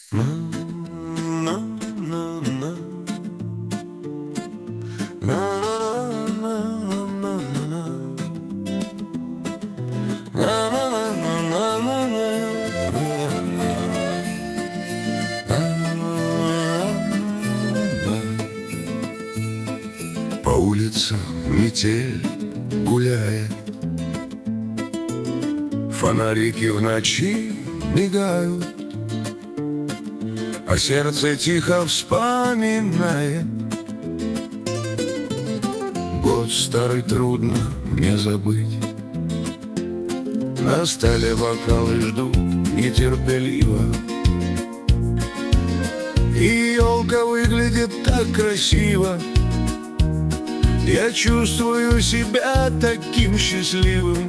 На, на, на, на. На, на, на, на, на. На, на, на, на, на, на. По улицам метель гуляет, фонарики в ночи мигают, а сердце тихо вспоминает. Год старый трудно мне забыть. На столе бокалы ждут нетерпеливо, и елка выглядит так красиво. Я чувствую себя таким счастливым,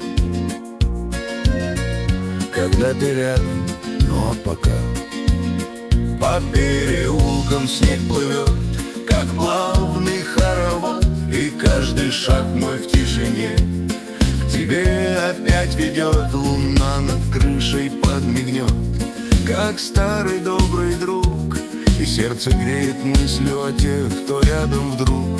когда ты рядом, но пока по переулкам снег плывет, как плавный хоровод, и каждый шаг мой в тишине к тебе опять ведет. Луна над крышей подмигнет, как старый добрый друг, и сердце греет мыслью о тех, кто рядом вдруг.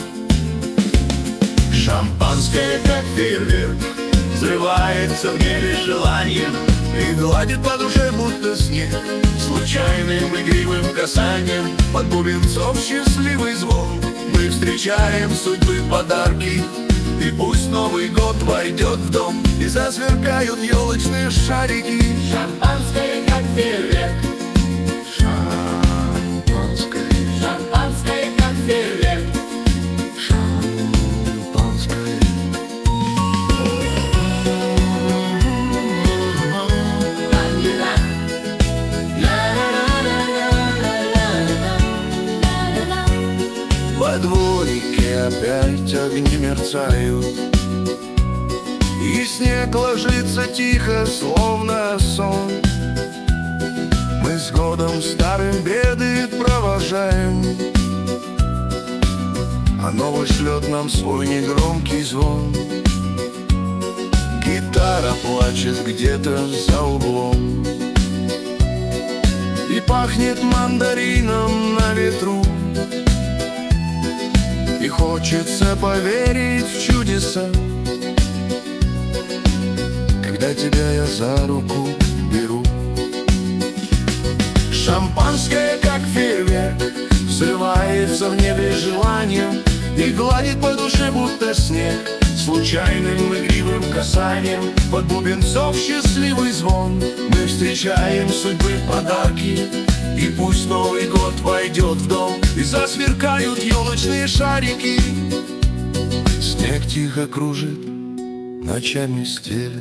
Шампанское, как фейерверк, взрывается в небе желанием и гладит по душе, будто снег, случайным игривым касанием. Под бубенцов счастливый звон мы встречаем судьбы подарки, и пусть Новый год войдет в дом и засверкают елочные шарики. Шампанское, как фейерверк. Шампанское, Шампанское, как фейерверк. шампанское. Во дворике опять огни мерцают, и снег ложится тихо, словно сон. Мы с годом старым беды провожаем, а новый шлет нам свой негромкий звон. Гитара плачет где-то за углом, и пахнет мандарином на ветру. И хочется поверить в чудеса, когда тебя я за руку беру. Шампанское, как фейерверк, взрывается в небе желанием и гладит по душе, будто снег, случайным игривым касанием. Под бубенцов счастливый звон мы встречаем судьбы подарки, и пусть Новый год войдет в дом и засверкают елочные шарики. Снег тихо кружит, ночами стелет,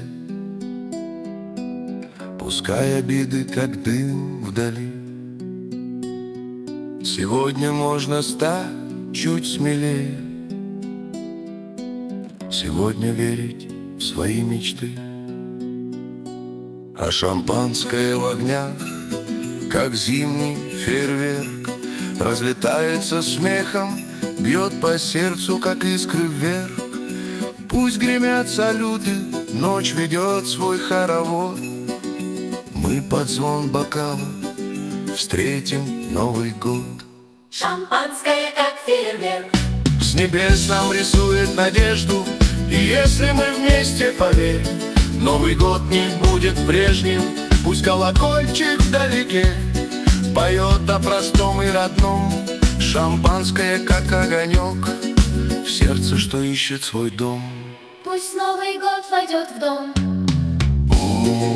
пускай обиды, как дым вдали. Сегодня можно стать чуть смелее, сегодня верить в свои мечты. А шампанское в огнях, как зимний фейерверк, разлетается смехом, бьет по сердцу, как искры вверх. Пусть гремят салюты, ночь ведет свой хоровод, мы под звон бокала встретим Новый год. Шампанское, как фейерверк. С небес нам рисует надежду, и если мы вместе поверим, Новый год не будет прежним. Пусть колокольчик вдалеке поет о простом и родном. Шампанское, как огонек, в сердце, что ищет свой дом. Пусть Новый год войдет в дом.